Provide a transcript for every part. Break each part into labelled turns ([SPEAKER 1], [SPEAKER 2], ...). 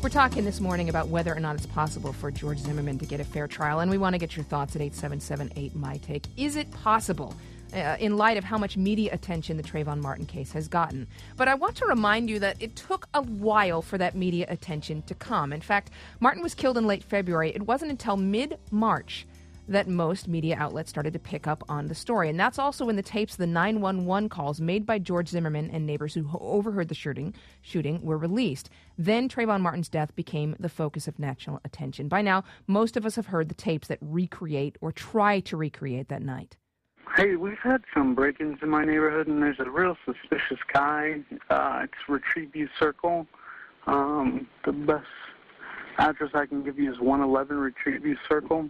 [SPEAKER 1] We're talking this morning about whether or not it's possible for George Zimmerman to get a fair trial, and we want to get your thoughts at 877-8-MY-TAKE. Is it possible, in light of how much media attention the Trayvon Martin case has gotten? But I want to remind you that it took a while for that media attention to come. In fact, Martin was killed in late February. It wasn't until mid-March that most media outlets started to pick up on the story. And that's also when the tapes of the 911 calls made by George Zimmerman and neighbors who overheard the shooting were released. Then Trayvon Martin's death became the focus of national attention. By now, most of us have heard the tapes that recreate or try to recreate that night.
[SPEAKER 2] Hey, we've had some break-ins in my neighborhood, and there's a real suspicious guy. It's Retrieve View Circle. The best address I can give you is 111 Retrieve View Circle.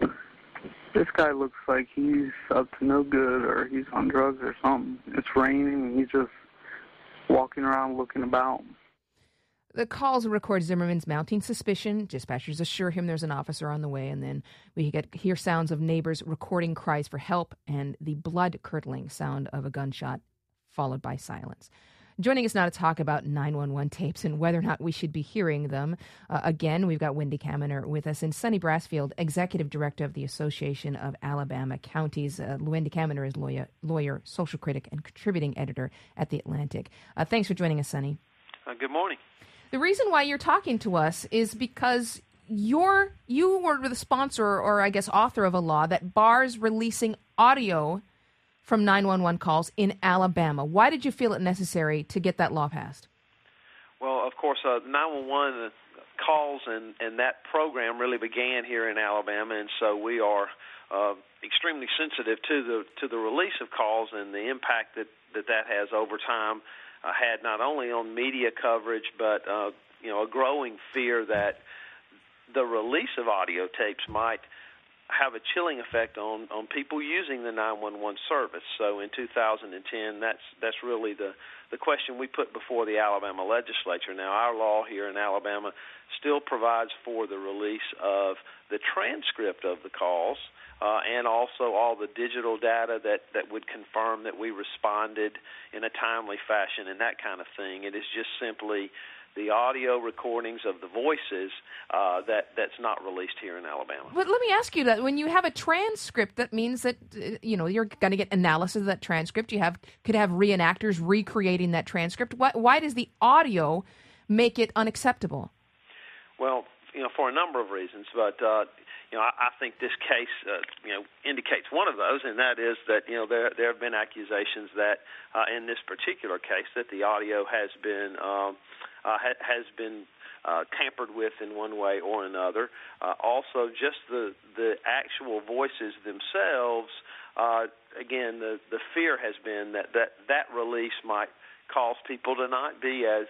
[SPEAKER 2] This guy looks like he's up to no good, or he's on drugs or something. It's raining, and he's just walking around looking about.
[SPEAKER 1] The calls record Zimmerman's mounting suspicion. Dispatchers assure him there's an officer on the way, and then we hear sounds of neighbors recording cries for help and the blood-curdling sound of a gunshot, followed by silence. Joining us now to talk about 911 tapes and whether or not we should be hearing them. Again, we've got Wendy Kaminer with us, and Sonny Brasfield, Executive Director of the Association of Alabama Counties. Wendy Kaminer is lawyer, social critic, and contributing editor at The Atlantic. Thanks for joining us, Sonny.
[SPEAKER 3] Good morning.
[SPEAKER 1] The reason why you're talking to us is because you were the sponsor, or I guess author, of a law that bars releasing audio from 911 calls in Alabama. Why did you feel it necessary to get that law passed?
[SPEAKER 3] Well, of course, 911 calls and that program really began here in Alabama, and so we are extremely sensitive to the release of calls and the impact that has over time had not only on media coverage, but a growing fear that the release of audio tapes might have a chilling effect on people using the 911 service. So in 2010, that's really the question we put before the Alabama legislature. Now, our law here in Alabama still provides for the release of the transcript of the calls and also all the digital data that would confirm that we responded in a timely fashion and that kind of thing. It is just simply the audio recordings of the voices that's not released here in Alabama.
[SPEAKER 1] But let me ask you that. When you have a transcript, that means that you're going to get analysis of that transcript. You could have reenactors recreating that transcript. Why does the audio make it unacceptable?
[SPEAKER 3] Well, for a number of reasons, but I think this case indicates one of those, and that is that there have been accusations that in this particular case that the audio has been tampered with in one way or another. Also, just the actual voices themselves. Again, the fear has been that release might cause people to not be as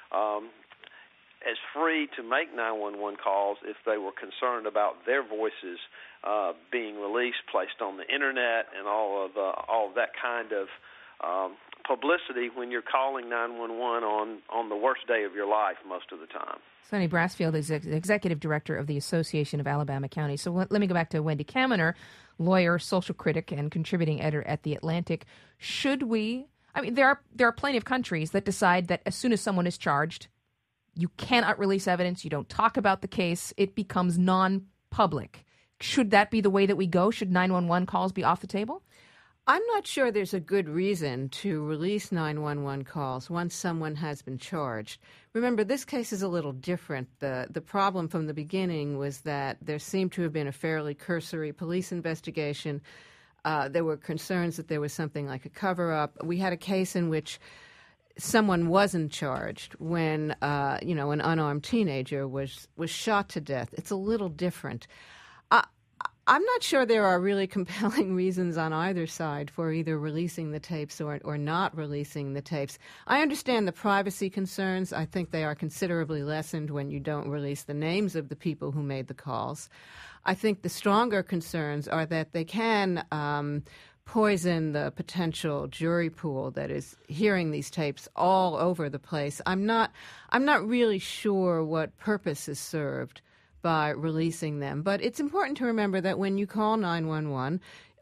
[SPEAKER 3] free to make 911 calls if they were concerned about their voices being released, placed on the internet, and all of that kind of publicity when you're calling 911 on the worst day of your life most of the time.
[SPEAKER 1] Sonny Brasfield is Executive Director of the Association of Alabama Counties. So let me go back to Wendy Kaminer, lawyer, social critic, and contributing editor at The Atlantic. Should we? I mean, there are plenty of countries that decide that as soon as someone is charged, you cannot release evidence. You don't talk about the case. It becomes non-public. Should that be the way that we go? Should 911 calls be off the table?
[SPEAKER 4] I'm not sure there's a good reason to release 911 calls once someone has been charged. Remember, this case is a little different. The problem from the beginning was that there seemed to have been a fairly cursory police investigation. There were concerns that there was something like a cover-up. We had a case in which someone wasn't charged when, an unarmed teenager was shot to death. It's a little different. I'm not sure there are really compelling reasons on either side for either releasing the tapes or not releasing the tapes. I understand the privacy concerns. I think they are considerably lessened when you don't release the names of the people who made the calls. I think the stronger concerns are that they can poison the potential jury pool that is hearing these tapes all over the place. I'm not really sure what purpose is served by releasing them. But it's important to remember that when you call 911,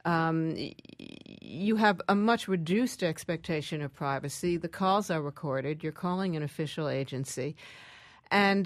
[SPEAKER 4] you have a much reduced expectation of privacy. The calls are recorded. You're calling an official agency. And,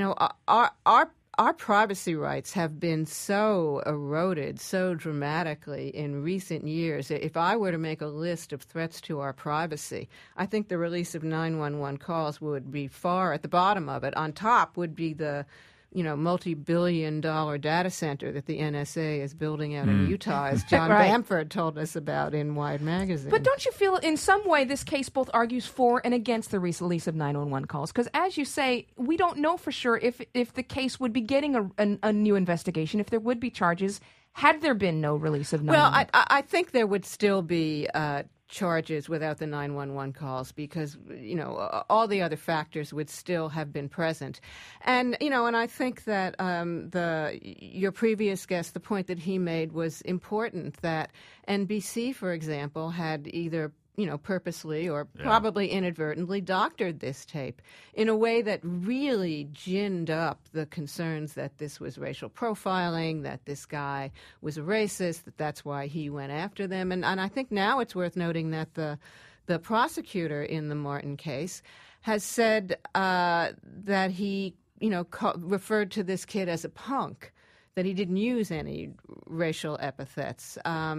[SPEAKER 4] our privacy rights have been so eroded so dramatically in recent years. If I were to make a list of threats to our privacy, I think the release of 911 calls would be far at the bottom of it. On top would be the multi-billion-dollar data center that the NSA is building out in Utah, as John
[SPEAKER 1] Right.
[SPEAKER 4] Bamford told us about in Wired magazine.
[SPEAKER 1] But don't you feel in some way this case both argues for and against the release of 911 calls? Because as you say, we don't know for sure if the case would be getting a new investigation, if there would be charges, had there been no release of 911.
[SPEAKER 4] Well, I think there would still be charges without the 911 calls because, all the other factors would still have been present. And, and I think that your previous guest, the point that he made was important, that NBC, for example, had either purposely or probably inadvertently doctored this tape in a way that really ginned up the concerns that this was racial profiling, that this guy was a racist, that's why he went after them. And I think now it's worth noting that the prosecutor in the Martin case has said that he, referred to this kid as a punk, that he didn't use any racial epithets.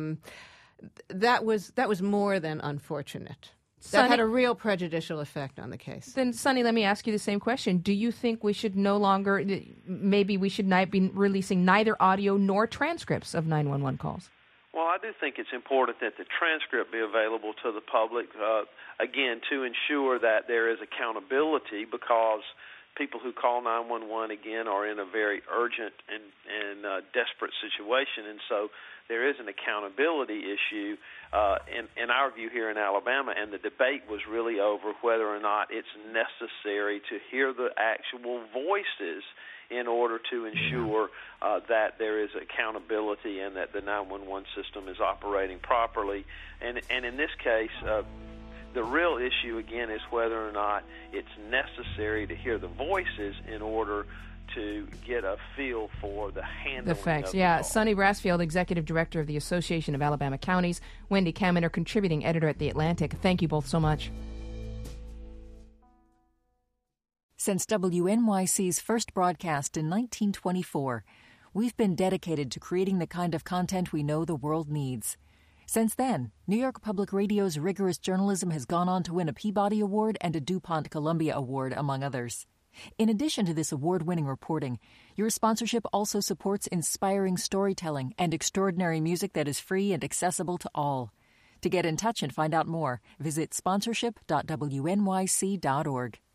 [SPEAKER 4] That was more than unfortunate. That had a real prejudicial effect on the case.
[SPEAKER 1] Then, Sonny, let me ask you the same question. Do you think we should maybe we should not be releasing neither audio nor transcripts of 911 calls?
[SPEAKER 3] Well, I do think it's important that the transcript be available to the public, again, to ensure that there is accountability, because people who call 911, again, are in a very urgent and desperate situation, and so there is an accountability issue in our view here in Alabama, and the debate was really over whether or not it's necessary to hear the actual voices in order to ensure that there is accountability and that the 911 system is operating properly. And in this case, the real issue, again, is whether or not it's necessary to hear the voices in order to get a feel for the handling
[SPEAKER 1] the facts.
[SPEAKER 3] of the
[SPEAKER 1] Yeah,
[SPEAKER 3] call.
[SPEAKER 1] Sonny Brasfield, Executive Director of the Association of Alabama Counties, Wendy Kaminer, Contributing Editor at The Atlantic. Thank you both so much.
[SPEAKER 5] Since WNYC's first broadcast in 1924, we've been dedicated to creating the kind of content we know the world needs. Since then, New York Public Radio's rigorous journalism has gone on to win a Peabody Award and a DuPont Columbia Award, among others. In addition to this award-winning reporting, your sponsorship also supports inspiring storytelling and extraordinary music that is free and accessible to all. To get in touch and find out more, visit sponsorship.wnyc.org.